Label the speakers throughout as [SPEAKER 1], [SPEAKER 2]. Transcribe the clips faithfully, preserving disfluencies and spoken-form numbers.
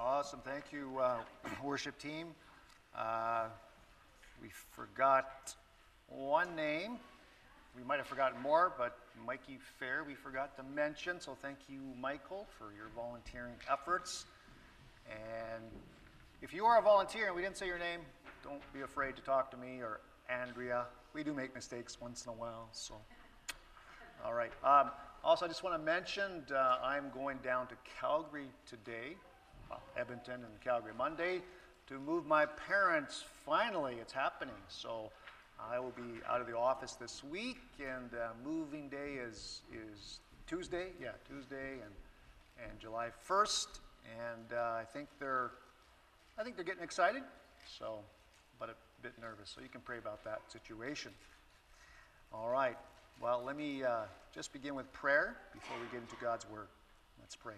[SPEAKER 1] Awesome. Thank you, uh, worship team. Uh, we forgot one name. We might have forgotten more, but Mikey Fair we forgot to mention. So thank you, Michael, for your volunteering efforts. And if you are a volunteer and we didn't say your name, don't be afraid to talk to me or Andrea. We do make mistakes once in a while. So, all right. Um, also, I just want to mention uh, I'm going down to Calgary today. Well, Edmonton and Calgary Monday to move my parents. Finally, it's happening. So I will be out of the office this week, and uh, moving day is is Tuesday. Yeah, Tuesday and and July first. And uh, I think they're I think they're getting excited. So, but a bit nervous. So you can pray about that situation. All right. Well, let me uh, just begin with prayer before we get into God's Word. Let's pray.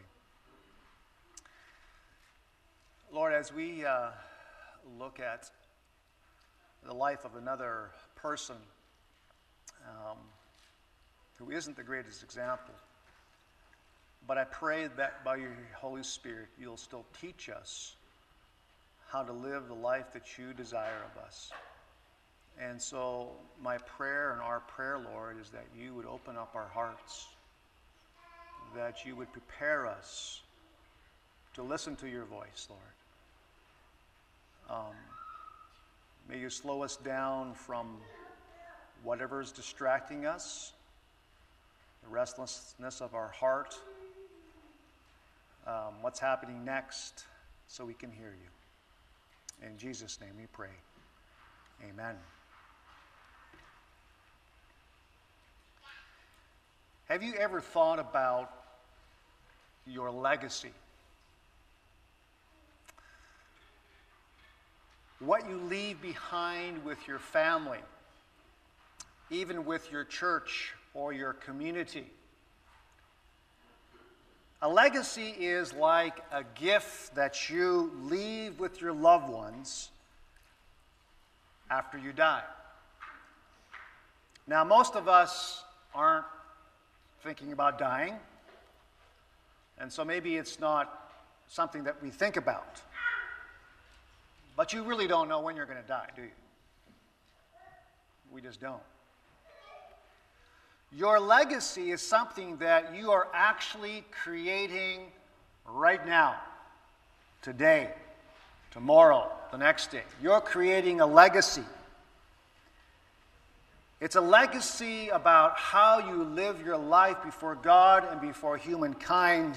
[SPEAKER 1] Lord, as we uh, look at the life of another person um, who isn't the greatest example, but I pray that by your Holy Spirit you'll still teach us how to live the life that you desire of us. And so my prayer and our prayer, Lord, is that you would open up our hearts, that you would prepare us to listen to your voice, Lord. Um, may you slow us down from whatever is distracting us, the restlessness of our heart, um, what's happening next, so we can hear you. In Jesus' name we pray. Amen. Have you ever thought about your legacy? What you leave behind with your family, even with your church or your community. A legacy is like a gift that you leave with your loved ones after you die. Now, most of us aren't thinking about dying, and so maybe it's not something that we think about. But you really don't know when you're going to die, do you? We just don't. Your legacy is something that you are actually creating right now, today, tomorrow, the next day. You're creating a legacy. It's a legacy about how you live your life before God and before humankind.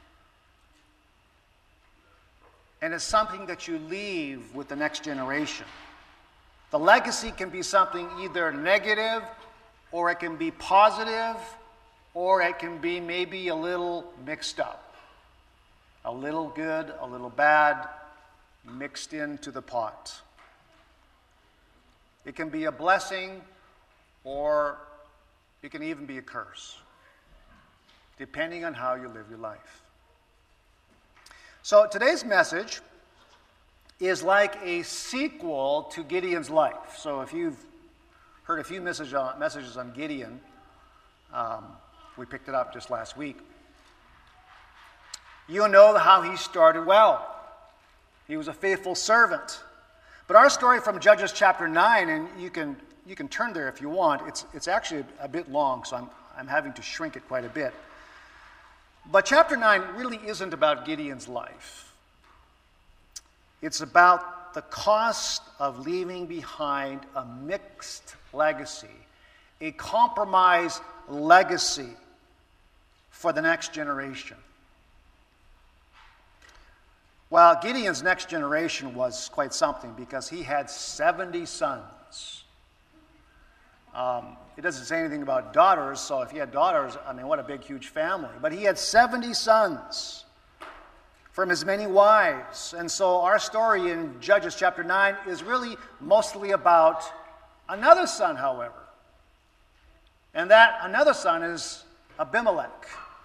[SPEAKER 1] And it's something that you leave with the next generation. The legacy can be something either negative, or it can be positive, or it can be maybe a little mixed up. A little good, a little bad, mixed into the pot. It can be a blessing, or it can even be a curse, depending on how you live your life. So today's message is like a sequel to Gideon's life. So if you've heard a few message on, messages on Gideon, um, we picked it up just last week, you'll know how he started well. He was a faithful servant. But our story from Judges chapter nine, and you can you can turn there if you want, it's it's actually a, a bit long, so I'm I'm having to shrink it quite a bit. But chapter nine really isn't about Gideon's life. It's about the cost of leaving behind a mixed legacy, a compromised legacy for the next generation. Well, Gideon's next generation was quite something because he had seventy sons. Um, it doesn't say anything about daughters, so if he had daughters, I mean, what a big, huge family. But he had seventy sons from his many wives. And so our story in Judges chapter nine is really mostly about another son, however. And that another son is Abimelech.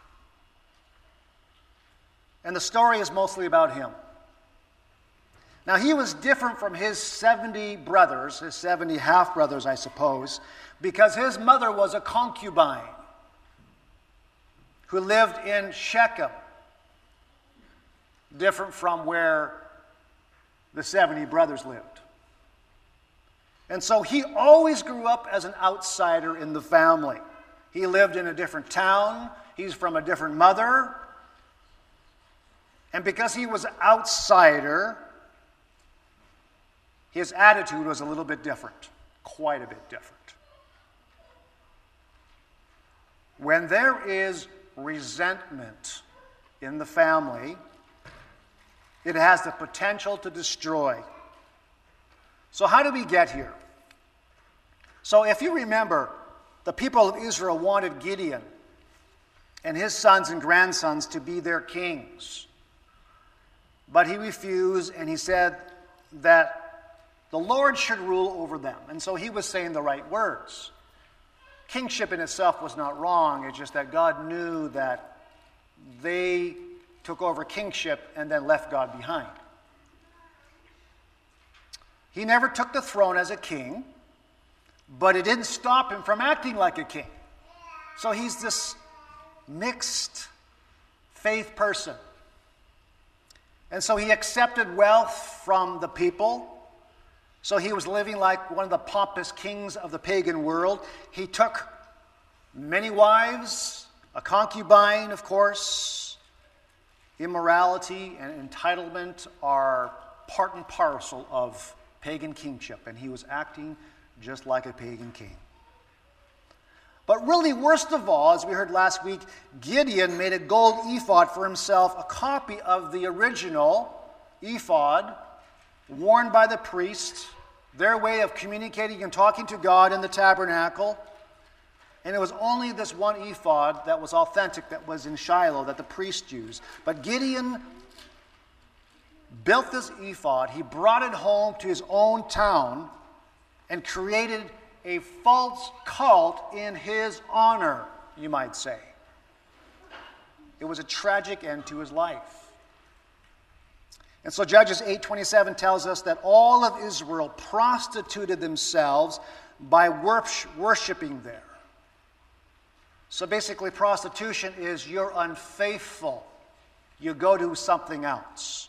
[SPEAKER 1] And the story is mostly about him. Now, he was different from his seventy brothers, his seventy half-brothers, I suppose, because his mother was a concubine who lived in Shechem. different from where the seventy brothers lived. And so he always grew up as an outsider in the family. He lived in a different town. He's from a different mother. And because he was an outsider, his attitude was a little bit different, quite a bit different. When there is resentment in the family, it has the potential to destroy. So how did we get here? So if you remember, the people of Israel wanted Gideon and his sons and grandsons to be their kings. But he refused, and he said that the Lord should rule over them. And so he was saying the right words. Kingship in itself was not wrong. It's just that God knew that they took over kingship and then left God behind. He never took the throne as a king, but it didn't stop him from acting like a king. So he's this mixed faith person. And so he accepted wealth from the people. So he was living like one of the pompous kings of the pagan world. He took many wives, a concubine, of course. Immorality and entitlement are part and parcel of pagan kingship, and he was acting just like a pagan king. But really, worst of all, as we heard last week, Gideon made a gold ephod for himself, a copy of the original ephod worn by the priests, their way of communicating and talking to God in the tabernacle. And it was only this one ephod that was authentic, that was in Shiloh, that the priest used. But Gideon built this ephod. He brought it home to his own town and created a false cult in his honor, you might say. It was a tragic end to his life. And so Judges eight twenty-seven tells us that all of Israel prostituted themselves by worshiping there. So basically, prostitution is you're unfaithful. You go do something else.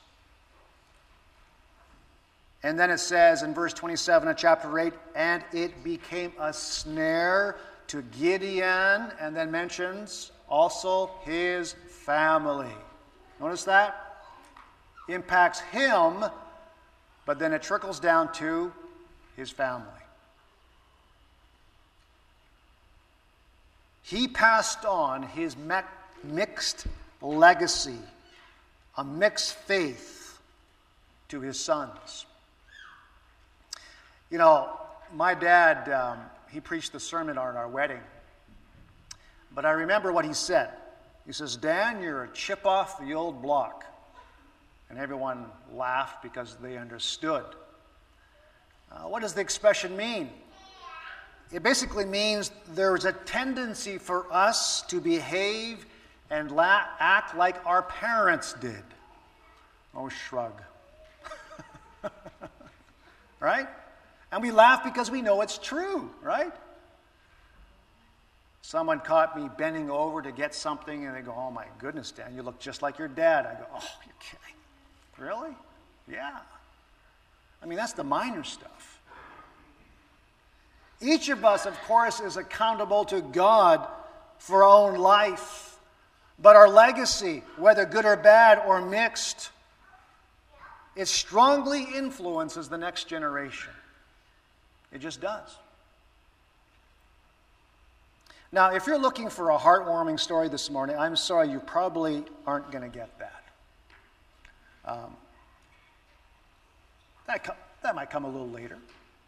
[SPEAKER 1] And then it says in verse twenty-seven of chapter eight, and it became a snare to Gideon, and then mentions also his family. Notice that? Impacts him, but then it trickles down to his family. He passed on his mixed legacy, a mixed faith, to his sons. You know, my dad, um, he preached the sermon on our wedding. But I remember what he said. He says, Dan, you're a chip off the old block. And everyone laughed because they understood. Uh, what does the expression mean? It basically means there's a tendency for us to behave and la- act like our parents did. Oh, shrug. Right? And we laugh because we know it's true, right? Someone caught me bending over to get something, and they go, oh my goodness, Dan, you look just like your dad. I go, oh, you're kidding. Really? Yeah. I mean, that's the minor stuff. Each of us, of course, is accountable to God for our own life. But our legacy, whether good or bad or mixed, it strongly influences the next generation. It just does. Now, if you're looking for a heartwarming story this morning, I'm sorry, you probably aren't going to get that. Um, that, co- that might come a little later.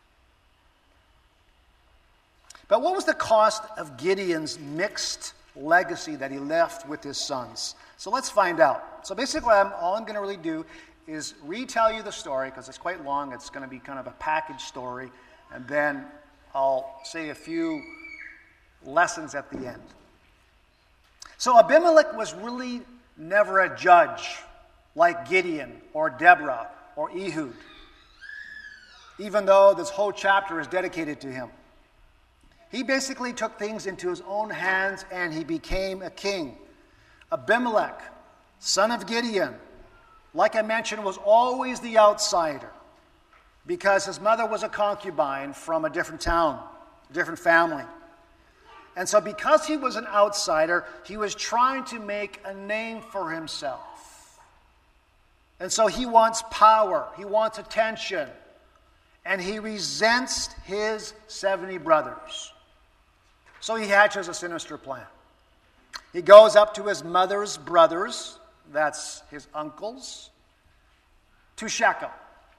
[SPEAKER 1] But what was the cost of Gideon's mixed legacy that he left with his sons? So let's find out. So basically, I'm, all I'm going to really do is retell you the story, because it's quite long. It's going to be kind of a package story. And then I'll say a few lessons at the end. So Abimelech was really never a judge like Gideon or Deborah or Ehud, even though this whole chapter is dedicated to him. He basically took things into his own hands and he became a king. Abimelech, son of Gideon, like I mentioned, was always the outsider because his mother was a concubine from a different town, a different family. And so because he was an outsider, he was trying to make a name for himself. And so he wants power, he wants attention, and he resents his seventy brothers. So he hatches a sinister plan. He goes up to his mother's brothers, that's his uncles, to Shechem.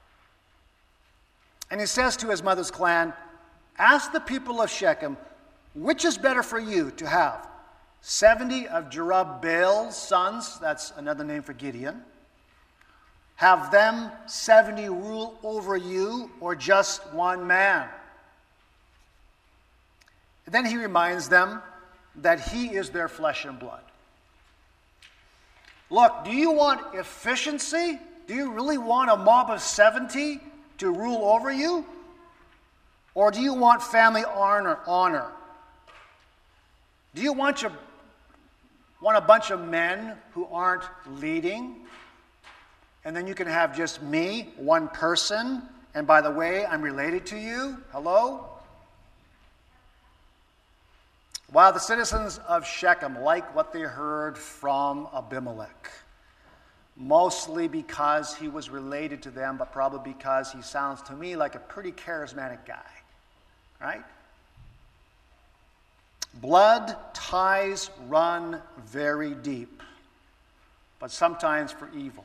[SPEAKER 1] And he says to his mother's clan, ask the people of Shechem, which is better for you to have? seventy of Jerubbaал's sons, that's another name for Gideon. Have them seventy rule over you, or just one man? And then he reminds them that he is their flesh and blood. Look, do you want efficiency? Do you really want a mob of seventy to rule over you? Or do you want family honor? honor? Do you want, your, want a bunch of men who aren't leading? And then you can have just me, one person, and by the way, I'm related to you. Hello? While the citizens of Shechem liked what they heard from Abimelech, mostly because he was related to them, but probably because he sounds to me like a pretty charismatic guy, right? Blood ties run very deep, but sometimes for evil.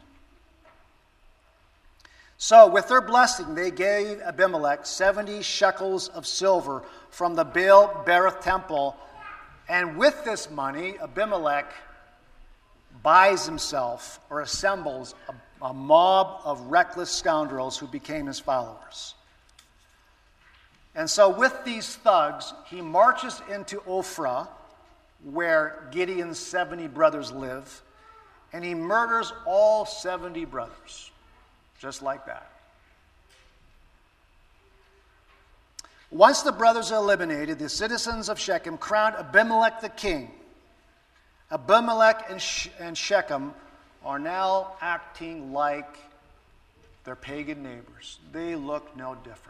[SPEAKER 1] So, with their blessing, they gave Abimelech seventy shekels of silver from the Baal Berith temple. And with this money, Abimelech buys himself or assembles a, a mob of reckless scoundrels who became his followers. And so with these thugs, he marches into Ophrah, where Gideon's seventy brothers live, and he murders all seventy brothers, just like that. Once the brothers are eliminated, the citizens of Shechem crowned Abimelech the king. Abimelech and, She- and Shechem are now acting like their pagan neighbors. They look no different.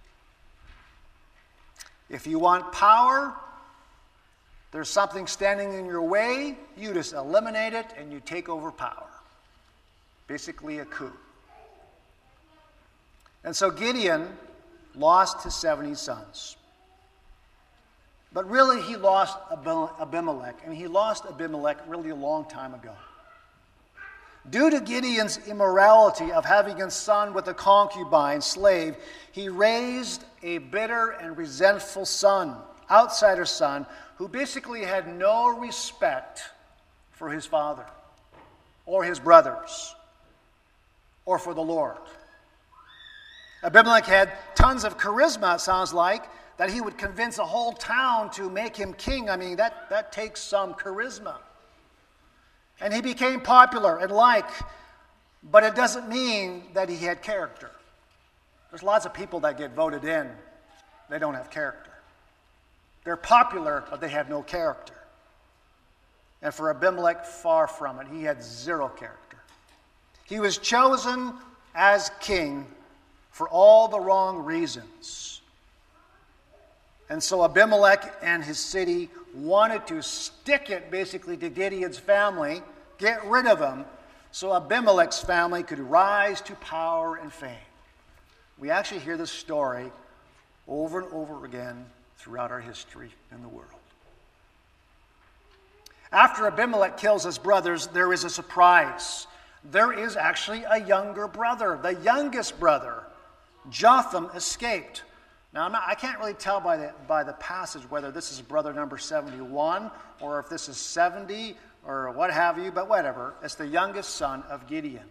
[SPEAKER 1] If you want power, there's something standing in your way, you just eliminate it and you take over power. Basically a coup. And so Gideon lost his seventy sons. But really he lost Abimelech, and he lost Abimelech really a long time ago. Due to Gideon's immorality of having a son with a concubine slave, he raised a bitter and resentful son, outsider son, who basically had no respect for his father or his brothers or for the Lord. Abimelech had tons of charisma, it sounds like, that he would convince a whole town to make him king. I mean, that, that takes some charisma. And he became popular and liked, but it doesn't mean that he had character. There's lots of people that get voted in, they don't have character. They're popular, but they have no character. And for Abimelech, far from it. He had zero character. He was chosen as king for all the wrong reasons. And so Abimelech and his city wanted to stick it basically to Gideon's family, get rid of him, so Abimelech's family could rise to power and fame. We actually hear this story over and over again throughout our history in the world. After Abimelech kills his brothers, there is a surprise. There is actually a younger brother. The youngest brother, Jotham, escaped. Now, I'm not, I can't really tell by the, by the passage whether this is brother number seventy-one or if this is seventy or what have you, but whatever. It's the youngest son of Gideon.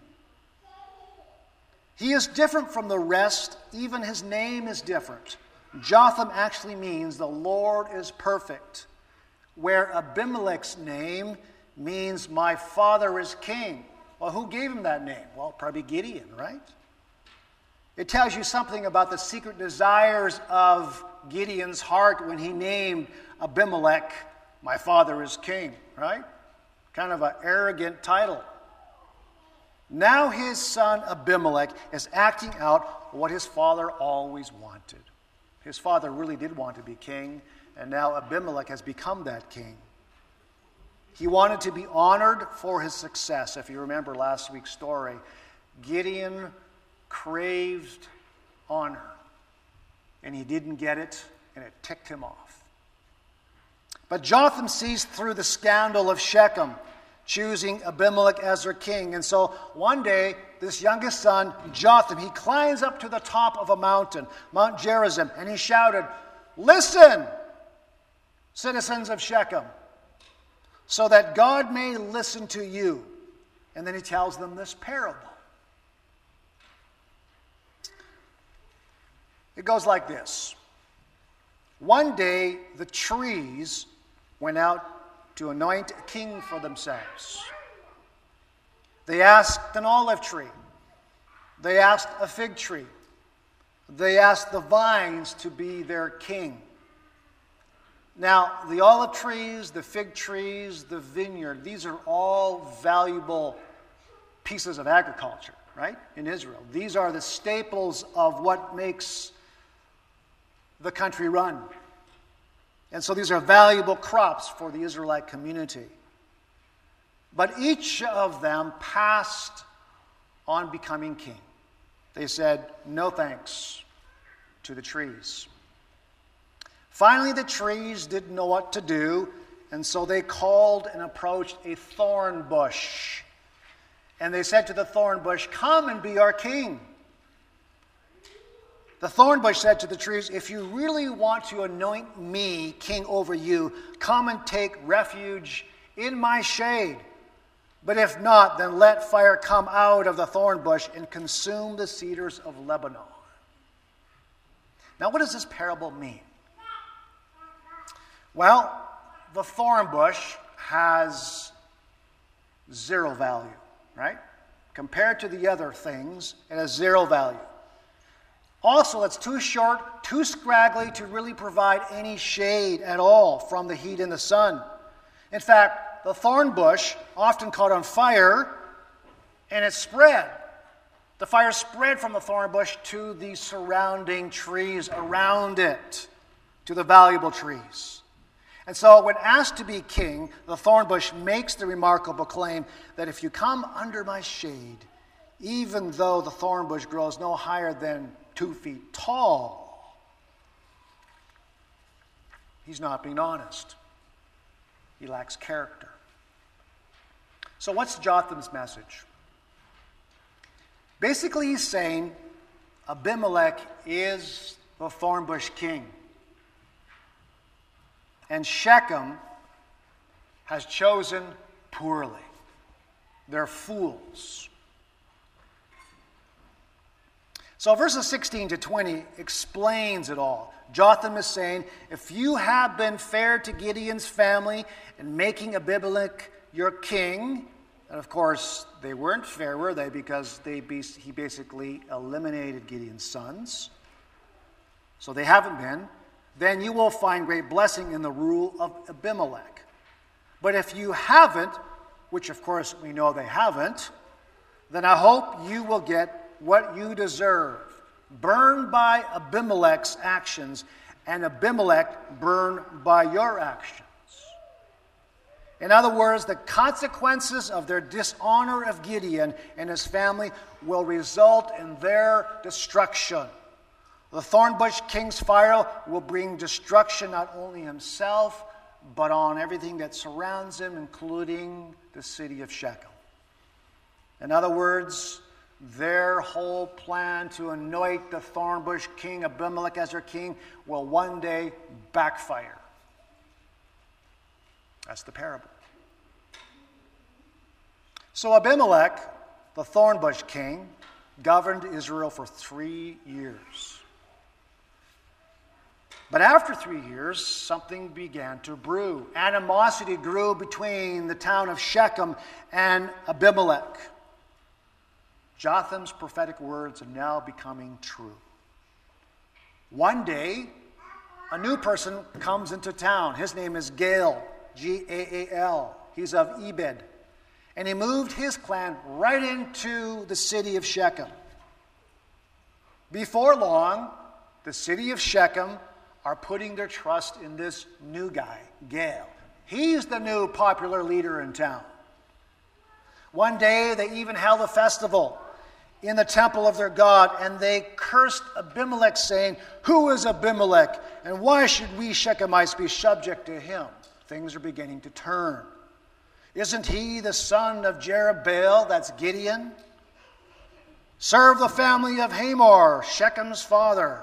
[SPEAKER 1] He is different from the rest. Even his name is different. Jotham actually means the Lord is perfect, where Abimelech's name means my father is king. Well, who gave him that name? Well, probably Gideon, right? It tells you something about the secret desires of Gideon's heart when he named Abimelech, my father is king, right? Kind of an arrogant title. Now his son Abimelech is acting out what his father always wanted. His father really did want to be king, and now Abimelech has become that king. He wanted to be honored for his success. If you remember last week's story, Gideon craved honor, and he didn't get it, and it ticked him off. But Jotham sees through the scandal of Shechem, choosing Abimelech as their king. And so one day, this youngest son, Jotham, he climbs up to the top of a mountain, Mount Gerizim, and he shouted, "Listen, citizens of Shechem, so that God may listen to you." And then he tells them this parable. It goes like this. One day, the trees went out to anoint a king for themselves. They asked an olive tree. They asked a fig tree. They asked the vines to be their king. Now, the olive trees, the fig trees, the vineyard, these are all valuable pieces of agriculture, right, in Israel. These are the staples of what makes the country run. And so these are valuable crops for the Israelite community. But each of them passed on becoming king. They said, "No thanks," to the trees. Finally, the trees didn't know what to do, and so they called and approached a thorn bush. And they said to the thorn bush, "Come and be our king." The thorn bush said to the trees, "If you really want to anoint me king over you, come and take refuge in my shade. But if not, then let fire come out of the thorn bush and consume the cedars of Lebanon." Now, what does this parable mean? Well, the thorn bush has zero value, right? Compared to the other things, it has zero value. Also, it's too short, too scraggly to really provide any shade at all from the heat in the sun. In fact, the thorn bush often caught on fire, and it spread. The fire spread from the thorn bush to the surrounding trees around it, to the valuable trees. And so when asked to be king, the thorn bush makes the remarkable claim that if you come under my shade, even though the thorn bush grows no higher than two feet tall, he's not being honest. He lacks character. So what's Jotham's message? Basically, he's saying Abimelech is the thorn bush king. And Shechem has chosen poorly. They're fools. So verses sixteen to twenty explains it all. Jotham is saying, if you have been fair to Gideon's family and making Abimelech your king, and of course they weren't fair, were they? Because they be, he basically eliminated Gideon's sons. So they haven't been. Then you will find great blessing in the rule of Abimelech. But if you haven't, which of course we know they haven't, then I hope you will get what you deserve, burned by Abimelech's actions, and Abimelech burned by your actions. In other words, the consequences of their dishonor of Gideon and his family will result in their destruction. The thornbush king's fire will bring destruction not only himself, but on everything that surrounds him, including the city of Shechem. In other words, their whole plan to anoint the thornbush king Abimelech as their king will one day backfire. That's the parable. So Abimelech, the thornbush king, governed Israel for three years. But after three years, something began to brew. Animosity grew between the town of Shechem and Abimelech. Jotham's prophetic words are now becoming true. One day, a new person comes into town. His name is Gaal, G A A L. He's of Ebed. And he moved his clan right into the city of Shechem. Before long, the city of Shechem are putting their trust in this new guy, Gaal. He's the new popular leader in town. One day they even held a festival in the temple of their God, and they cursed Abimelech, saying, "Who is Abimelech, and why should we Shechemites be subject to him?" Things are beginning to turn. Isn't he the son of Jerubbaal, that's Gideon? Serve the family of Hamor, Shechem's father.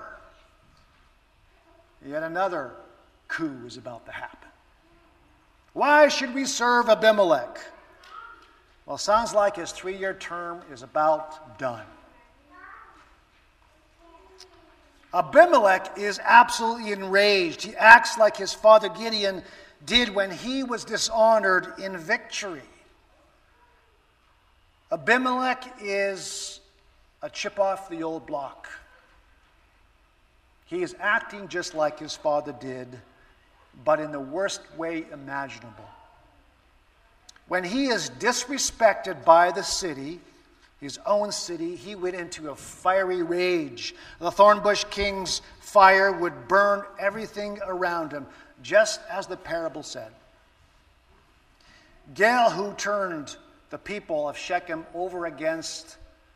[SPEAKER 1] Yet another coup is about to happen. Why should we serve Abimelech? Well, it sounds like his three-year term is about done. Abimelech is absolutely enraged. He acts like his father Gideon did when he was dishonored in victory. Abimelech is a chip off the old block. He is acting just like his father did, but in the worst way imaginable. When he is disrespected by the city, his own city, he went into a fiery rage. The Thornbush king's fire would burn everything around him, just as the parable said. Gaal, who turned the people of Shechem over against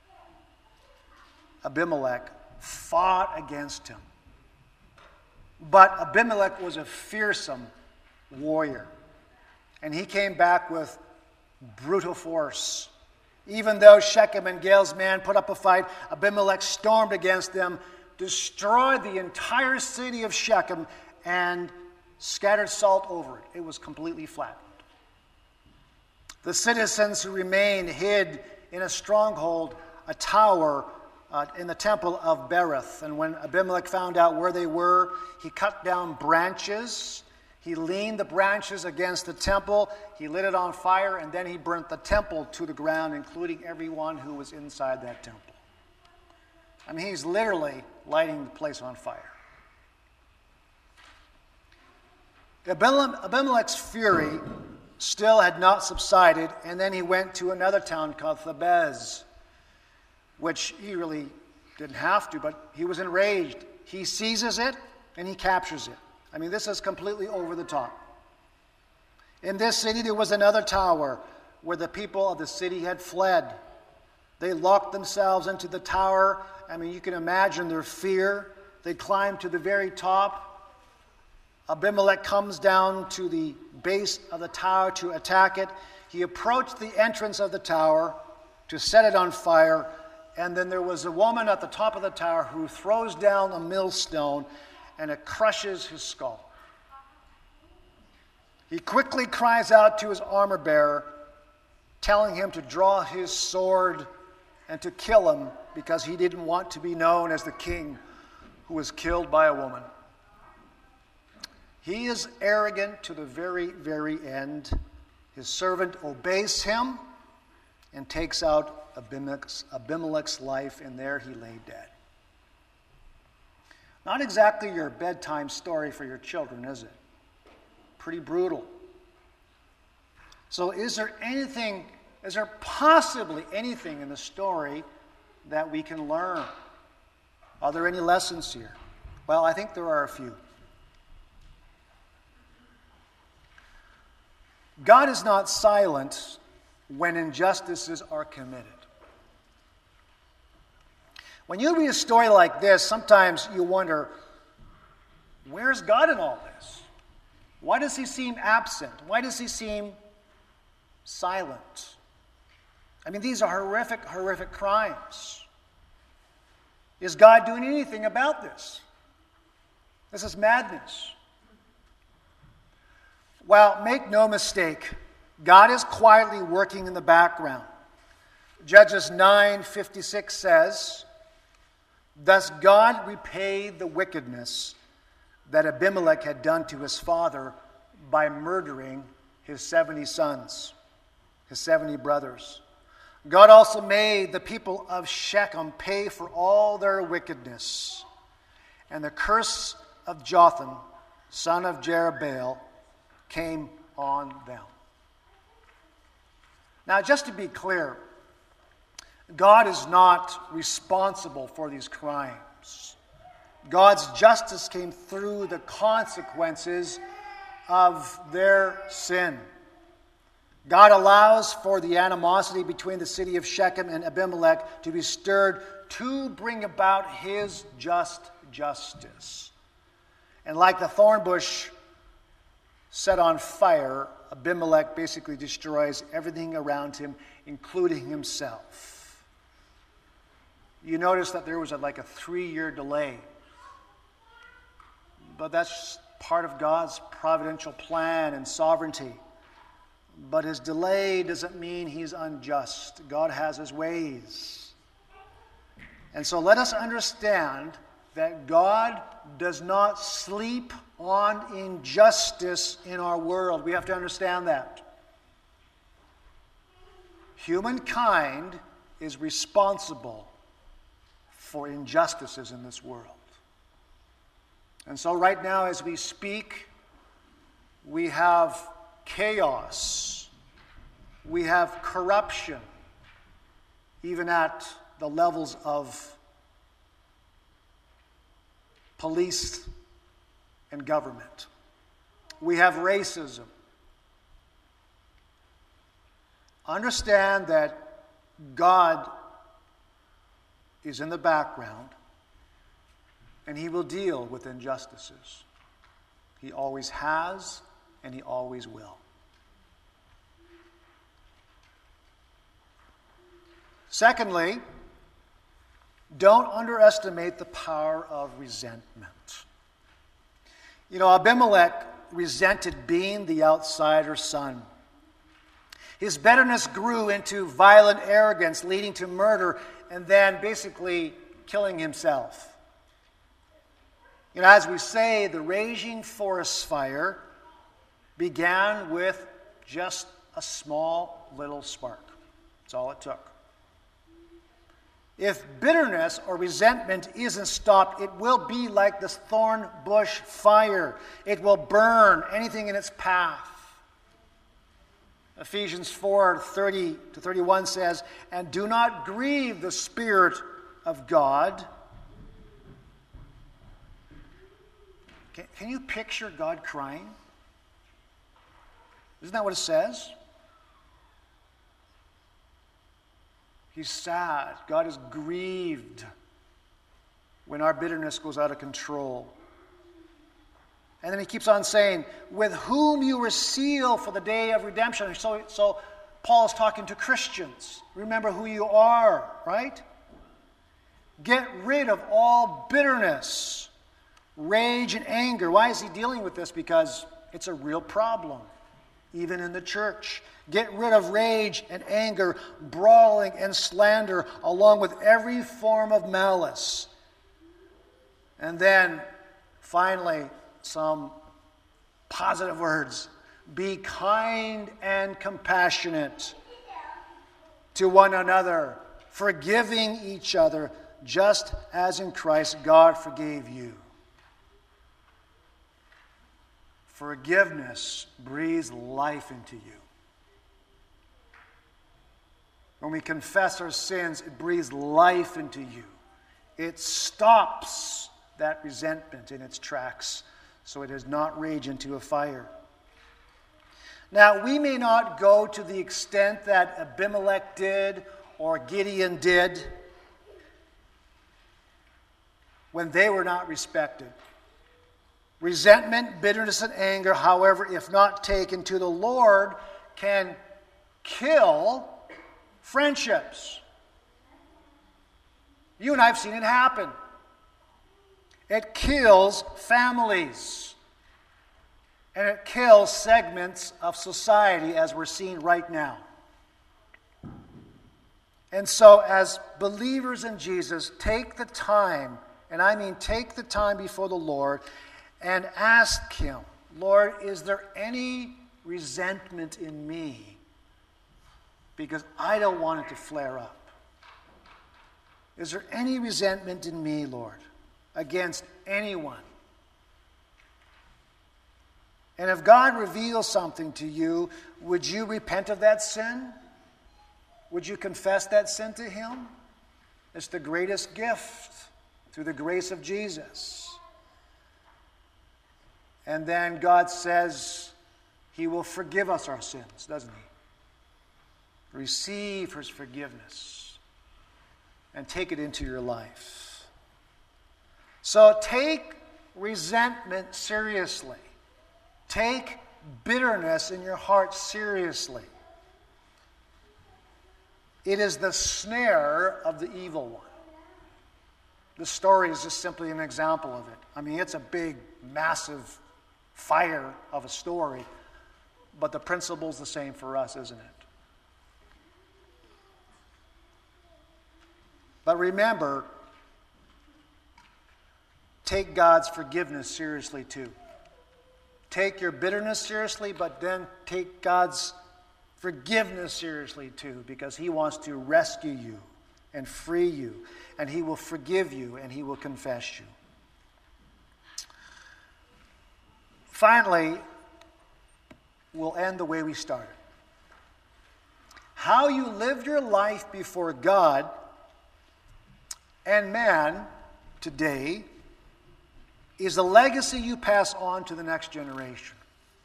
[SPEAKER 1] Abimelech, fought against him. But Abimelech was a fearsome warrior, and he came back with brutal force. Even though Shechem and Gaal's men put up a fight, Abimelech stormed against them, destroyed the entire city of Shechem, and scattered salt over it. It was completely flattened. The citizens who remained hid in a stronghold, a tower uh, in the temple of Berith. And when Abimelech found out where they were, he cut down branches. He leaned the branches against the temple. He lit it on fire, and then he burnt the temple to the ground, including everyone who was inside that temple. I mean, he's literally lighting the place on fire. Abimelech's fury still had not subsided, and then he went to another town called Thebez, which he really didn't have to, but he was enraged. He seizes it, and he captures it. I mean, this is completely over the top. In this city, there was another tower where the people of the city had fled. They locked themselves into the tower. I mean, you can imagine their fear. They climbed to the very top. Abimelech comes down to the base of the tower to attack it. He approached the entrance of the tower to set it on fire, and then there was a woman at the top of the tower who throws down a millstone, and it crushes his skull. He quickly cries out to his armor bearer, telling him to draw his sword and to kill him because he didn't want to be known as the king who was killed by a woman. He is arrogant to the very, very end. His servant obeys him and takes out Abimelech's, Abimelech's life, and there he lay dead. Not exactly your bedtime story for your children, is it? Pretty brutal. So is there anything, is there possibly anything in the story that we can learn? Are there any lessons here? Well, I think there are a few. God is not silent when injustices are committed. When you read a story like this, sometimes you wonder, where's God in all this? Why does he seem absent? Why does he seem silent? I mean, these are horrific, horrific crimes. Is God doing anything about this? This is madness. Well, make no mistake, God is quietly working in the background. Judges nine fifty-six says, "Thus God repaid the wickedness that Abimelech had done to his father by murdering his seventy sons, his seventy brothers. God also made the people of Shechem pay for all their wickedness. And the curse of Jotham, son of Jerubbaal, came on them." Now, just to be clear, God is not responsible for these crimes. God's justice came through the consequences of their sin. God allows for the animosity between the city of Shechem and Abimelech to be stirred to bring about his just justice. And like the thorn bush set on fire, Abimelech basically destroys everything around him, including himself. You notice that there was a, like a three-year delay. But that's part of God's providential plan and sovereignty. But his delay doesn't mean he's unjust. God has his ways. And so let us understand that God does not sleep on injustice in our world. We have to understand that. Humankind is responsible for injustices in this world. And so right now as we speak, we have chaos. We have corruption, even at the levels of police and government. We have racism. Understand that God is in the background, and he will deal with injustices. He always has, and he always will. Secondly, don't underestimate the power of resentment. You know, Abimelech resented being the outsider son. His bitterness grew into violent arrogance, leading to murder, and then basically killing himself. You know, as we say, the raging forest fire began with just a small little spark. That's all it took. If bitterness or resentment isn't stopped, it will be like this thorn bush fire. It will burn anything in its path. Ephesians four thirty to thirty-one says, "And do not grieve the Spirit of God." Can, can you picture God crying? Isn't that what it says? He's sad. God is grieved when our bitterness goes out of control. And then he keeps on saying, with whom you were sealed for the day of redemption. So, so Paul is talking to Christians. Remember who you are, right? Get rid of all bitterness, rage, and anger. Why is he dealing with this? Because it's a real problem, even in the church. Get rid of rage and anger, brawling and slander, along with every form of malice. And then, finally, some positive words. Be kind and compassionate to one another, forgiving each other, just as in Christ God forgave you. Forgiveness breathes life into you. When we confess our sins, it breathes life into you. It stops that resentment in its tracks, so it does not rage into a fire. Now, we may not go to the extent that Abimelech did or Gideon did when they were not respected. Resentment, bitterness, and anger, however, if not taken to the Lord, can kill friendships. You and I have seen it happen. It kills families. And it kills segments of society, as we're seeing right now. And so, as believers in Jesus, take the time, and I mean take the time before the Lord, and ask him, Lord, is there any resentment in me? Because I don't want it to flare up. Is there any resentment in me, Lord, against anyone? And if God reveals something to you, would you repent of that sin?
[SPEAKER 2] Would you confess that sin to him? It's the greatest gift through the grace of Jesus. And then God says he will forgive us our sins, doesn't he? Receive his forgiveness and take it into your life. So take resentment seriously. Take bitterness in your heart seriously. It is the snare of the evil one. The story is just simply an example of it. I mean, it's a big, massive fire of a story, but the principle's the same for us, isn't it? But remember, take God's forgiveness seriously too. Take your bitterness seriously, but then take God's forgiveness seriously too, because he wants to rescue you and free you, and he will forgive you and he will confess you. Finally, we'll end the way we started. How you live your life before God and man today is the legacy you pass on to the next generation.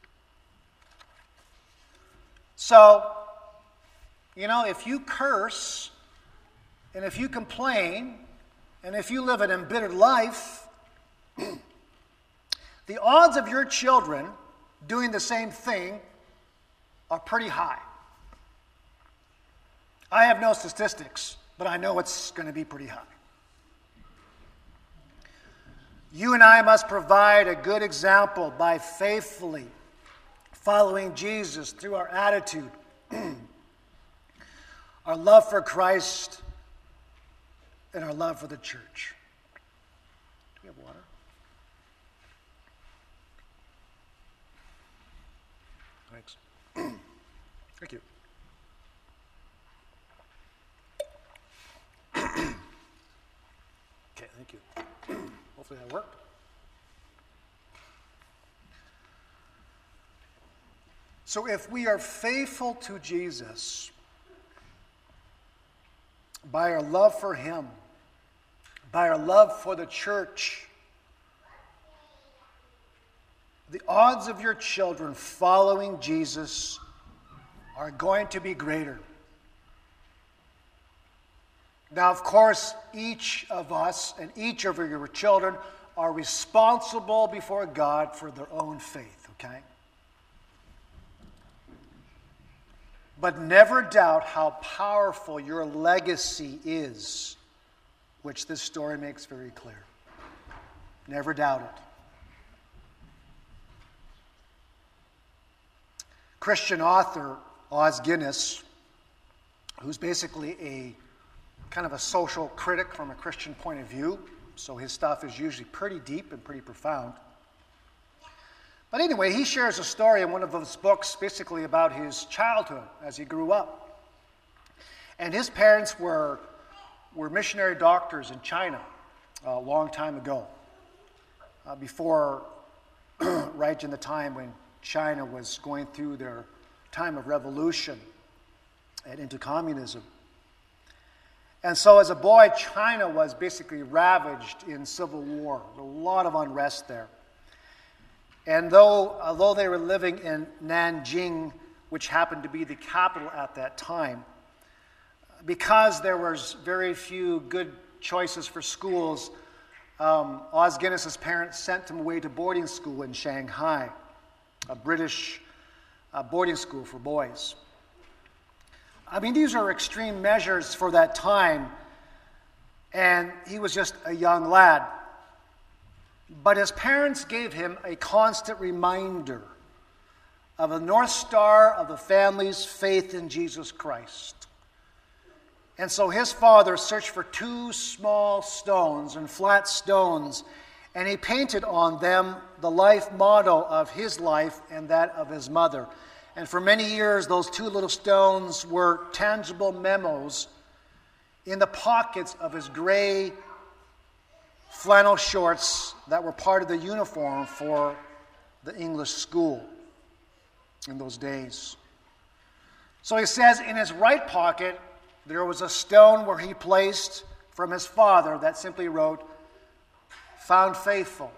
[SPEAKER 2] So, you know, if you curse, and if you complain, and if you live an embittered life, the odds of your children doing the same thing are pretty high. I have no statistics, but I know it's going to be pretty high. You and I must provide a good example by faithfully following Jesus through our attitude, our love for Christ, and our love for the church. Do we have water? Thanks. Thank you. Okay, thank you. Hopefully that worked. So if we are faithful to Jesus by our love for him, by our love for the church, the odds of your children following Jesus are going to be greater. Now, of course, each of us and each of your children are responsible before God for their own faith, okay? But never doubt how powerful your legacy is, which this story makes very clear. Never doubt it. Christian author Os Guinness, who's basically a kind of a social critic from a Christian point of view, so his stuff is usually pretty deep and pretty profound. But anyway, he shares a story in one of his books basically about his childhood as he grew up. And his parents were, were missionary doctors in China a long time ago, uh, before, right in the time when China was going through their time of revolution and into communism. And so as a boy, China was basically ravaged in civil war. There was a lot of unrest there. And though, although they were living in Nanjing, which happened to be the capital at that time, because there was very few good choices for schools, um, Os Guinness's parents sent him away to boarding school in Shanghai, a British uh, boarding school for boys. I mean, these are extreme measures for that time, and he was just a young lad. But his parents gave him a constant reminder of the North Star of the family's faith in Jesus Christ. And so his father searched for two small stones and flat stones, and he painted on them the life motto of his life and that of his mother. And for many years, those two little stones were tangible memos in the pockets of his gray flannel shorts that were part of the uniform for the English school in those days. So he says in his right pocket there was a stone where he placed from his father that simply wrote, "Found faithful."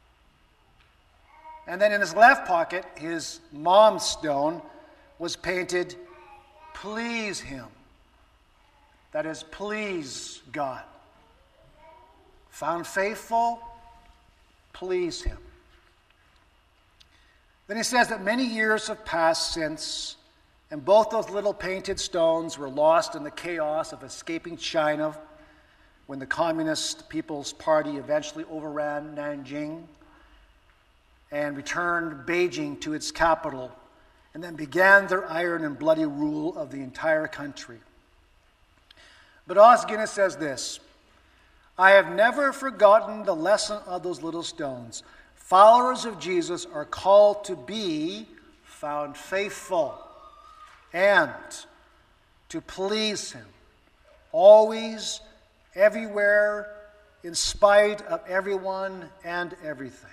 [SPEAKER 2] And then in his left pocket, his mom's stone was painted, "Please him." That is, please God. Found faithful, please him. Then he says that many years have passed since, and both those little painted stones were lost in the chaos of escaping China when the Communist People's Party eventually overran Nanjing and returned Beijing to its capital, and then began their iron and bloody rule of the entire country. But Os Guinness says this, "I have never forgotten the lesson of those little stones. Followers of Jesus are called to be found faithful and to please him, always, everywhere, in spite of everyone and everything."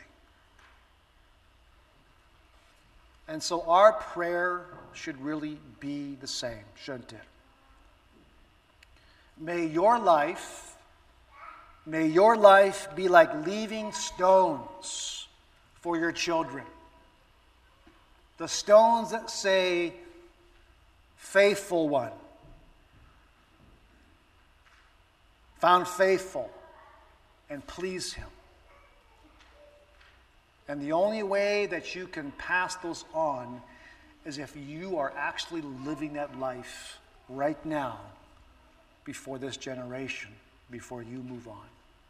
[SPEAKER 2] And so our prayer should really be the same, shouldn't it? May your life, may your life be like leaving stones for your children. The stones that say, "Faithful one," "Found faithful," and "Please him." And the only way that you can pass those on is if you are actually living that life right now before this generation, before you move on.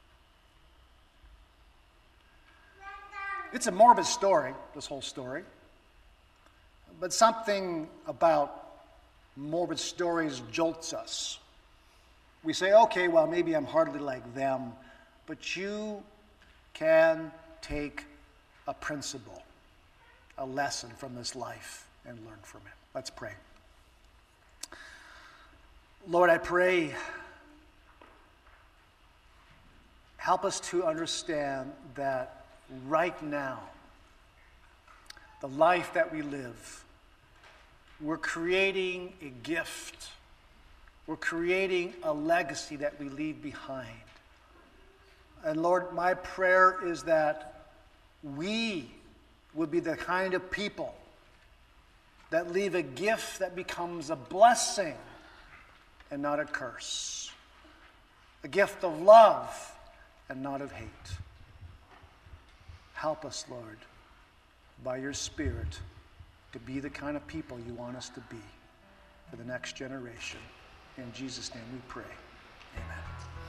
[SPEAKER 2] It's a morbid story, this whole story. But something about morbid stories jolts us. We say, okay, well, maybe I'm hardly like them, but you can take a principle, a lesson from this life and learn from it. Let's pray. Lord, I pray, help us to understand that right now, the life that we live, we're creating a gift. We're creating a legacy that we leave behind. And Lord, my prayer is that we would be the kind of people that leave a gift that becomes a blessing and not a curse. A gift of love and not of hate. Help us, Lord, by your Spirit, to be the kind of people you want us to be for the next generation. In Jesus' name we pray. Amen.